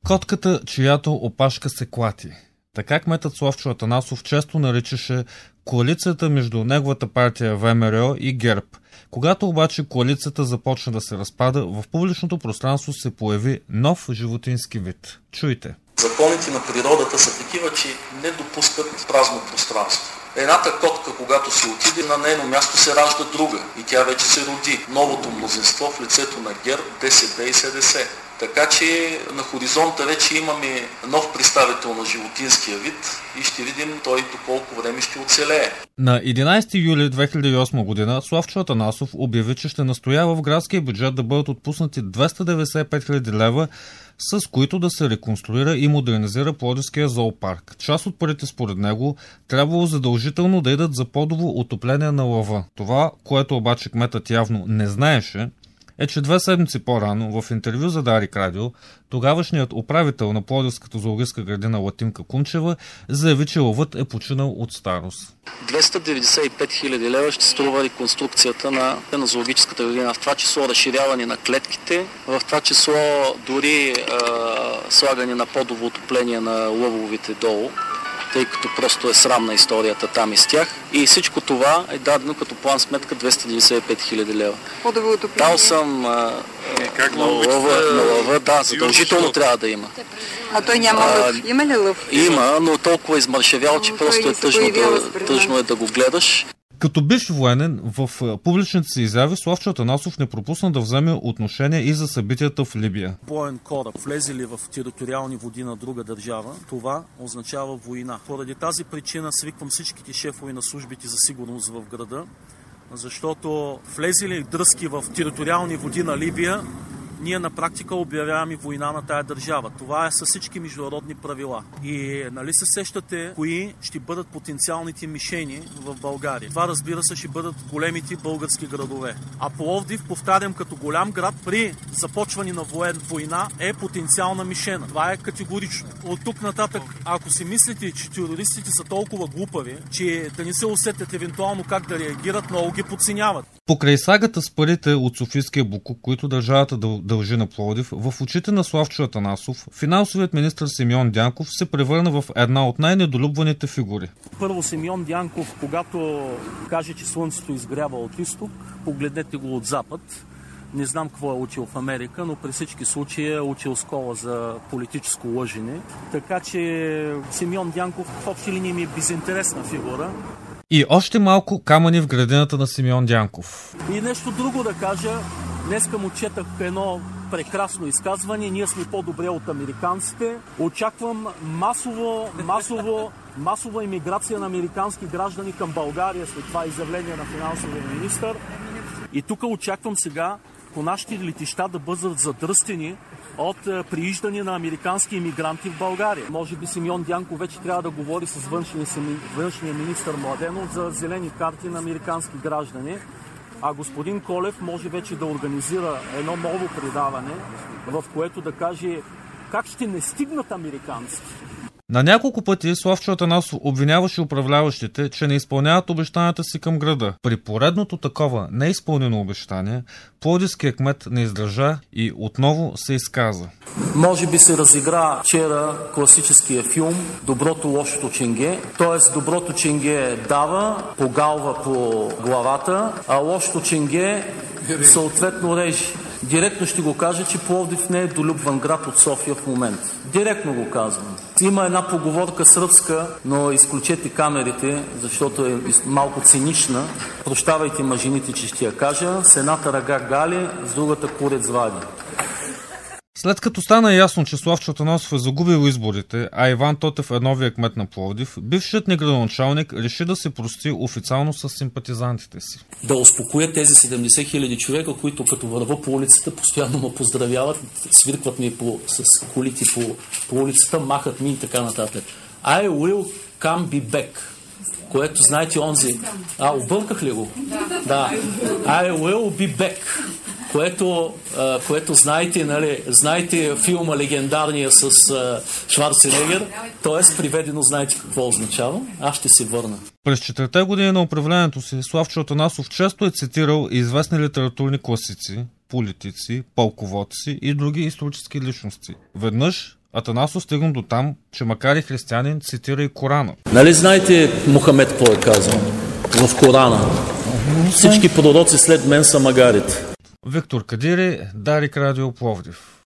Котката, чиято опашка се клати. Така кметът Славчо Атанасов често наричаше коалицията между неговата партия ВМРО и ГЕРБ. Когато обаче коалицията започна да се разпада, в публичното пространство се появи нов животински вид. Чуйте. Законите на природата са такива, че не допускат празно пространство. Едната котка, когато се отиде, на нейно място се ражда друга и тя вече се роди. Новото мнозинство в лицето на ГЕРБ, ДСБ и СДС. Така че на хоризонта вече имаме нов представител на животинския вид и ще видим той до колко време ще оцелее. На 11 юли 2008 година Славчо Атанасов обяви, че ще настоява в градския бюджет да бъдат отпуснати 295 000 лева, с които да се реконструира и модернизира Пловдивския зоопарк. Част от парите според него трябвало задължително да идат за подово отопление на лъва. Това, което обаче кметът явно не знаеше, е, че 2 седмици по-рано в интервю за Дарик Радио тогавашният управител на Пловдивската зоологическа градина Латимка Кунчева заяви, че лъвът е починал от старост. 295 000 лева ще струва реконструкцията на зоологическата градина, в това число разширяване на клетките, в това число дори слагане на подово отопление на лъвовите долу, тъй като просто е срамна историята там и с тях. И всичко това е дадено като план сметка 295 000 лева. Дал съм на лъва, да, задължително трябва да има. А той няма лъв. Има ли лъв? Има, но толкова измършевял, че просто е тъжно да го гледаш. Като бивш военен, в публичните си изяви Славчо Атанасов не пропусна да вземе отношение и за събитията в Либия. Боен кораб влезе ли в териториални води на друга държава, това означава война. Поради тази причина свиквам всичките шефове на службите за сигурност в града, защото влезе ли дръзки в териториални води на Либия, ние на практика обявяваме война на тая държава. Това е със всички международни правила. И нали се сещате кои ще бъдат потенциалните мишени в България? Това, разбира се, ще бъдат големите български градове. А Пловдив, повтарям, като голям град, при започване на война е потенциална мишена. Това е категорично. От тук нататък, ако си мислите, че терористите са толкова глупави, че да не се усетят евентуално как да реагират, много ги подценяват. Покрай сагата с парите от Софийския буклук, които държавата дължи на Пловдив, в очите на Славчо Атанасов, финансовият министър Симеон Дянков се превърна в една от най-недолюбваните фигури. Първо Симеон Дянков, когато каже, че слънцето изгрява от изток, погледнете го от запад. Не знам какво е учил в Америка, но при всички случаи е учил школа за политическо лъжене. Така че Симеон Дянков в общи линии ми е безинтересна фигура. И още малко камъни в градината на Симеон Дянков. И нещо друго да кажа. Днеска му четах едно прекрасно изказване. Ние сме по-добре от американците. Очаквам масова имиграция на американски граждани към България след това изявление на финансовия министър. И тук очаквам сега по нашите летища да бъдат задръстени от прииждане на американски имигранти в България. Може би Симеон Дянков вече трябва да говори с външния министър Младенов за зелени карти на американски граждани. А господин Колев може вече да организира едно ново предаване, в което да каже как ще не стигнат американците. На няколко пъти Славчо Атанасов обвиняваше управляващите, че не изпълняват обещанията си към града. При поредното такова неизпълнено обещание, пловдивският кмет не издържа и отново се изказа. Може би се разигра вчера класическия филм "Доброто, лошото ченге", т.е. доброто ченге дава, погалва по главата, а лошото ченге съответно режи. Директно ще го кажа, че Пловдив не е долюбван град от София в момента. Директно го казвам. Има една поговорка сръбска, но изключете камерите, защото е малко цинична. Прощавайте мъжените, че ще я кажа. С едната ръга гали, с другата курец вади. След като стана ясно, че Славчо Атанасов е загубил изборите, а Иван Тотев е новия кмет на Пловдив, бившият ни градоначалник реши да се прости официално с симпатизантите си. Да успокоя тези 70 000 човека, които като върва по улицата постоянно ме поздравяват, свиркват ми с колите по улицата, махат ми и така нататък. I will come be back. Което знаете онзи... обърках ли го? Да. I will be back. Което знаете, нали, знаете филма легендарния с Шварценегер, т.е. приведено знаете какво означава. Аз ще се върна. През 4-те години на управлението си Славчо Атанасов често е цитирал известни литературни класици, политици, полководци и други исторически личности. Веднъж Атанасов стигна до там, че макар и християнин, цитира и Корана. Нали знаете Мухамед какво е казал в Корана? Всички пророци след мен са магарите. Виктор Кадири, Дарик Радио Пловдив.